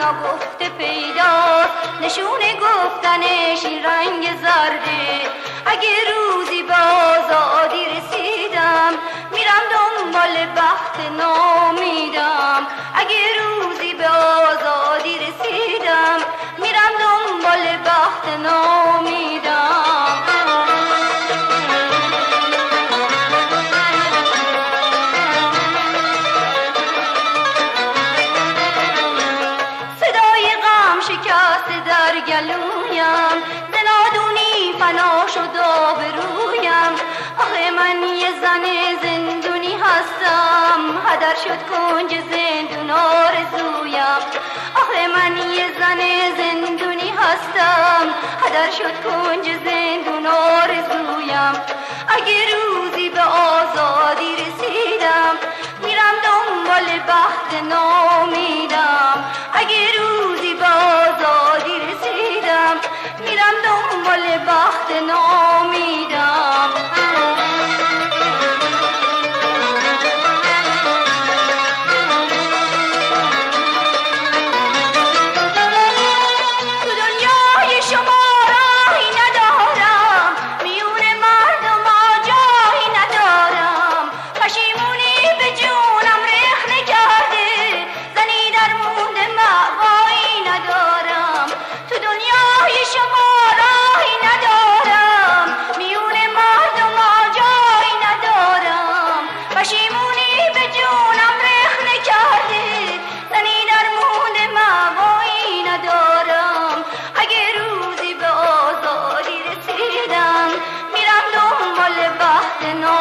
نگفته پیداست، نشونه گفتنش این رنگ زرده. اگه روزی به آزادی رسیدم میرم دنبال بخت نامیدم. اگه روزی به آزادی رسیدم میرم دنبال بخت نامیدم. صدای غم شکسته در گلویم، زنادونی فنا شد آبرویم. آخه من یه زن زندونی هستم، هدر شد کنج زندون آرزویم. آخه من یه زن زندونی هستم، هدر شد کنج زندون آرزویم. اگه روزی به آزادی رسیدم میرم دنبال بخت نامیدم. اگه روزی به آزادی رسیدم میرم دنبال بخت نامیدم. تو دنیای شما راهی ندارم، میون مردم جایی ندارم. پشیمونی به جونم رخنه کرده، زنی در مونده مأوایی ندارم. تو دنیای شما راهی ندارم، میون مردم جایی ندارم. پشیمونی به جونم رخنه کرده، زنی در مونده مأوایی ندارم. اگه روزی به آزادی رسیدم میرم دنبال بخت